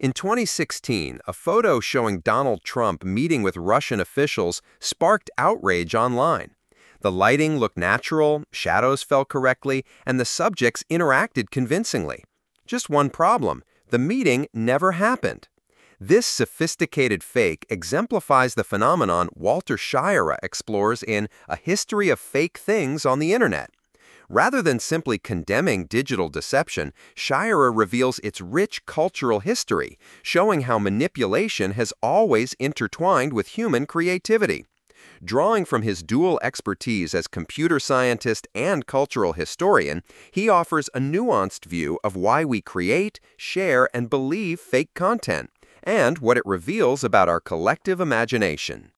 In 2016, a photo showing Donald Trump meeting with Russian officials sparked outrage online. The lighting looked natural, shadows fell correctly, and the subjects interacted convincingly. Just one problem: the meeting never happened. This sophisticated fake exemplifies the phenomenon Walter Shira explores in A History of Fake Things on the Internet. Rather than simply condemning digital deception, Shira reveals its rich cultural history, showing how manipulation has always intertwined with human creativity. Drawing from his dual expertise as computer scientist and cultural historian, he offers a nuanced view of why we create, share, and believe fake content, and what it reveals about our collective imagination.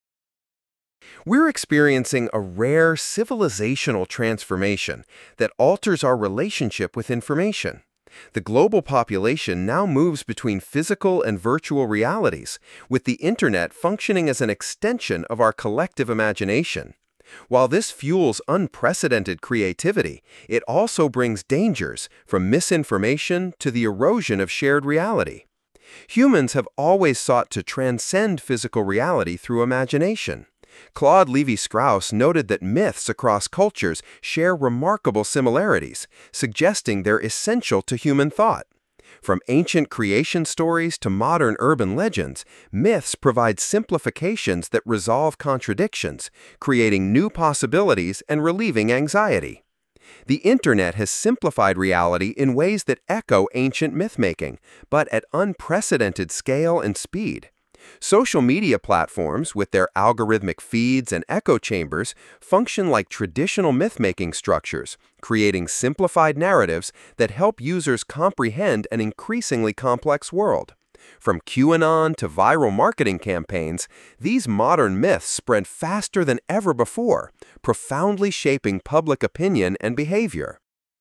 We're experiencing a rare civilizational transformation that alters our relationship with information. The global population now moves between physical and virtual realities, with the internet functioning as an extension of our collective imagination. While this fuels unprecedented creativity, it also brings dangers, from misinformation to the erosion of shared reality. Humans have always sought to transcend physical reality through imagination. Claude Lévi-Strauss noted that myths across cultures share remarkable similarities, suggesting they're essential to human thought. From ancient creation stories to modern urban legends, myths provide simplifications that resolve contradictions, creating new possibilities and relieving anxiety. The internet has simplified reality in ways that echo ancient mythmaking, but at unprecedented scale and speed. Social media platforms, with their algorithmic feeds and echo chambers, function like traditional myth-making structures, creating simplified narratives that help users comprehend an increasingly complex world. From QAnon to viral marketing campaigns, these modern myths spread faster than ever before, profoundly shaping public opinion and behavior.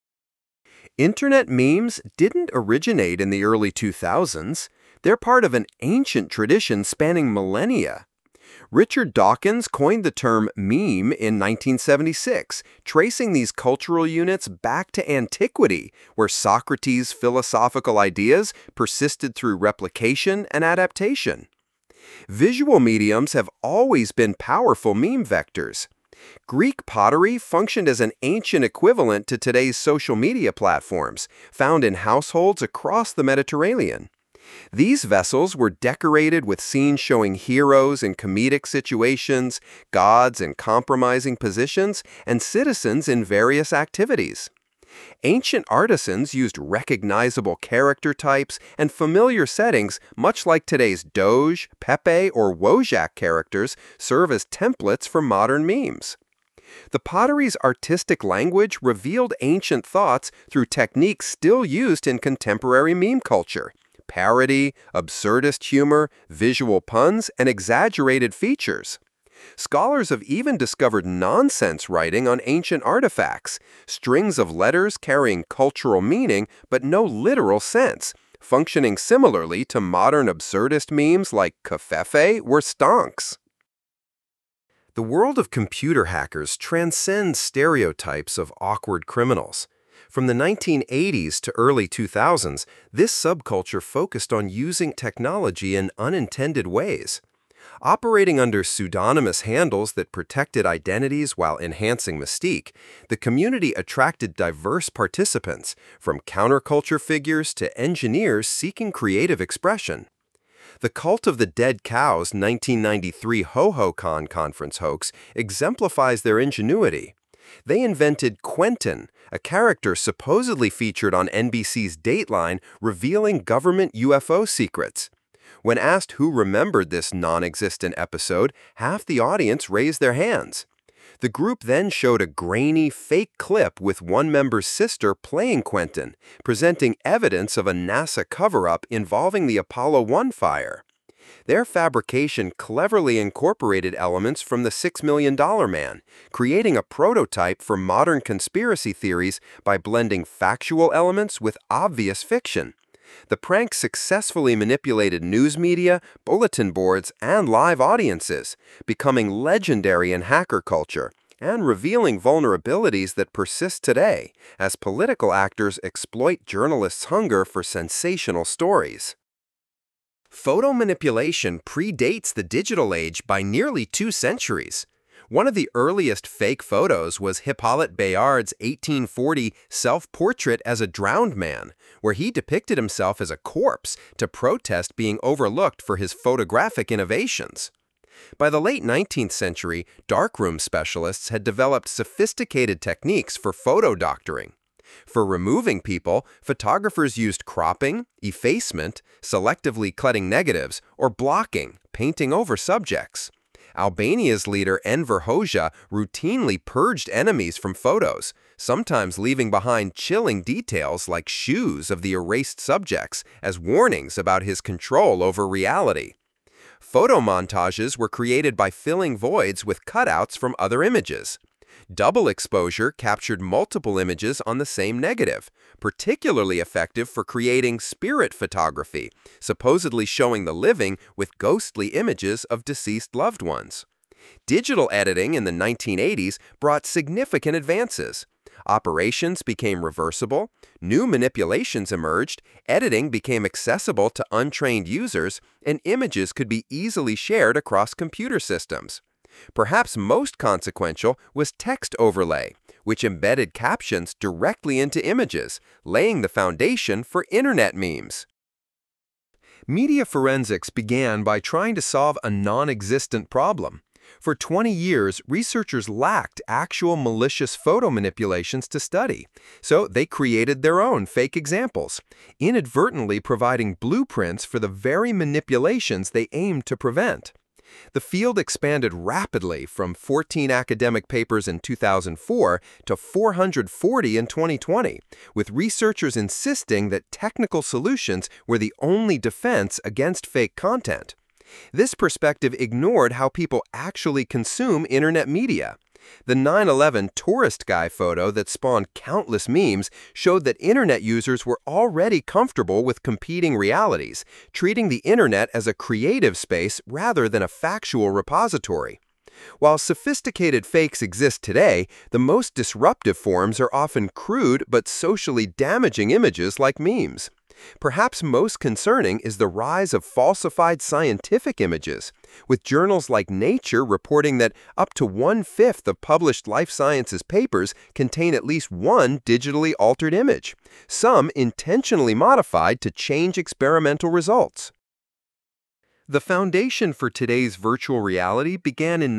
Internet memes didn't originate in the early 2000s. They're part of an ancient tradition spanning millennia. Richard Dawkins coined the term meme in 1976, tracing these cultural units back to antiquity, where Socrates' philosophical ideas persisted through replication and adaptation. Visual mediums have always been powerful meme vectors. Greek pottery functioned as an ancient equivalent to today's social media platforms, found in households across the Mediterranean. These vessels were decorated with scenes showing heroes in comedic situations, gods in compromising positions, and citizens in various activities. Ancient artisans used recognizable character types and familiar settings, much like today's Doge, Pepe, or Wojak characters serve as templates for modern memes. The pottery's artistic language revealed ancient thoughts through techniques still used in contemporary meme culture: parody, absurdist humor, visual puns, and exaggerated features. Scholars have even discovered nonsense writing on ancient artifacts, strings of letters carrying cultural meaning but no literal sense, functioning similarly to modern absurdist memes like Covfefe or Stonks. The world of computer hackers transcends stereotypes of awkward criminals. From the 1980s to early 2000s, this subculture focused on using technology in unintended ways. Operating under pseudonymous handles that protected identities while enhancing mystique, the community attracted diverse participants, from counterculture figures to engineers seeking creative expression. The Cult of the Dead Cow's 1993 HoHoCon conference hoax exemplifies their ingenuity. They invented Quentin, a character supposedly featured on NBC's Dateline revealing government UFO secrets. When asked who remembered this non-existent episode, half the audience raised their hands. The group then showed a grainy, fake clip with one member's sister playing Quentin, presenting evidence of a NASA cover-up involving the Apollo 1 fire. Their fabrication cleverly incorporated elements from the $6 Million Man, creating a prototype for modern conspiracy theories by blending factual elements with obvious fiction. The prank successfully manipulated news media, bulletin boards, and live audiences, becoming legendary in hacker culture and revealing vulnerabilities that persist today as political actors exploit journalists' hunger for sensational stories. Photo manipulation predates the digital age by nearly 2 centuries. One of the earliest fake photos was Hippolyte Bayard's 1840 self-portrait as a drowned man, where he depicted himself as a corpse to protest being overlooked for his photographic innovations. By the late 19th century, darkroom specialists had developed sophisticated techniques for photo doctoring. For removing people, photographers used cropping, effacement, selectively cutting negatives, or blocking, painting over subjects. Albania's leader Enver Hoxha routinely purged enemies from photos, sometimes leaving behind chilling details like shoes of the erased subjects as warnings about his control over reality. Photo montages were created by filling voids with cutouts from other images. Double exposure captured multiple images on the same negative, particularly effective for creating spirit photography, supposedly showing the living with ghostly images of deceased loved ones. Digital editing in the 1980s brought significant advances. Operations became reversible, new manipulations emerged, editing became accessible to untrained users, and images could be easily shared across computer systems. Perhaps most consequential was text overlay, which embedded captions directly into images, laying the foundation for internet memes. Media forensics began by trying to solve a non-existent problem. For 20 years, researchers lacked actual malicious photo manipulations to study, so they created their own fake examples, inadvertently providing blueprints for the very manipulations they aimed to prevent. The field expanded rapidly from 14 academic papers in 2004 to 440 in 2020, with researchers insisting that technical solutions were the only defense against fake content. This perspective ignored how people actually consume internet media. The 9/11 tourist guy photo that spawned countless memes showed that internet users were already comfortable with competing realities, treating the internet as a creative space rather than a factual repository. While sophisticated fakes exist today, the most disruptive forms are often crude but socially damaging images like memes. Perhaps most concerning is the rise of falsified scientific images, with journals like Nature reporting that up to 1/5 of published life sciences papers contain at least one digitally altered image, some intentionally modified to change experimental results. The foundation for today's virtual reality began in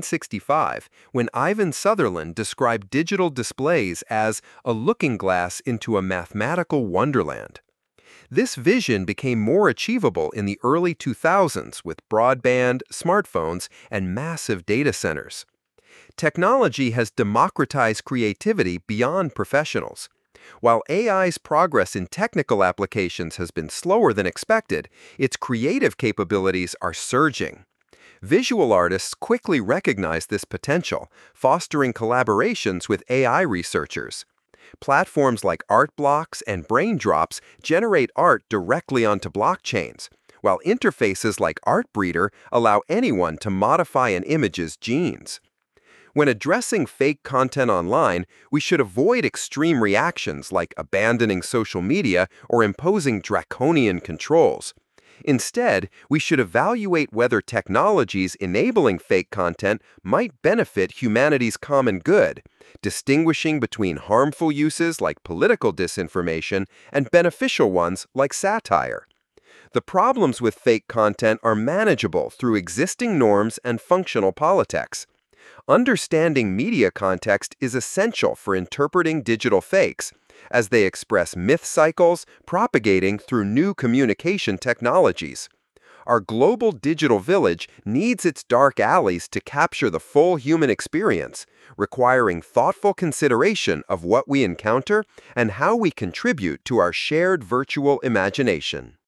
1965 when Ivan Sutherland described digital displays as a looking glass into a mathematical wonderland. This vision became more achievable in the early 2000s with broadband, smartphones, and massive data centers. Technology has democratized creativity beyond professionals. While AI's progress in technical applications has been slower than expected, its creative capabilities are surging. Visual artists quickly recognize this potential, fostering collaborations with AI researchers. Platforms like Artblocks and Braindrops generate art directly onto blockchains, while interfaces like Artbreeder allow anyone to modify an image's genes. When addressing fake content online, we should avoid extreme reactions like abandoning social media or imposing draconian controls. Instead, we should evaluate whether technologies enabling fake content might benefit humanity's common good, distinguishing between harmful uses like political disinformation and beneficial ones like satire. The problems with fake content are manageable through existing norms and functional politics. Understanding media context is essential for interpreting digital fakes, as they express myth cycles propagating through new communication technologies. Our global digital village needs its dark alleys to capture the full human experience, requiring thoughtful consideration of what we encounter and how we contribute to our shared virtual imagination.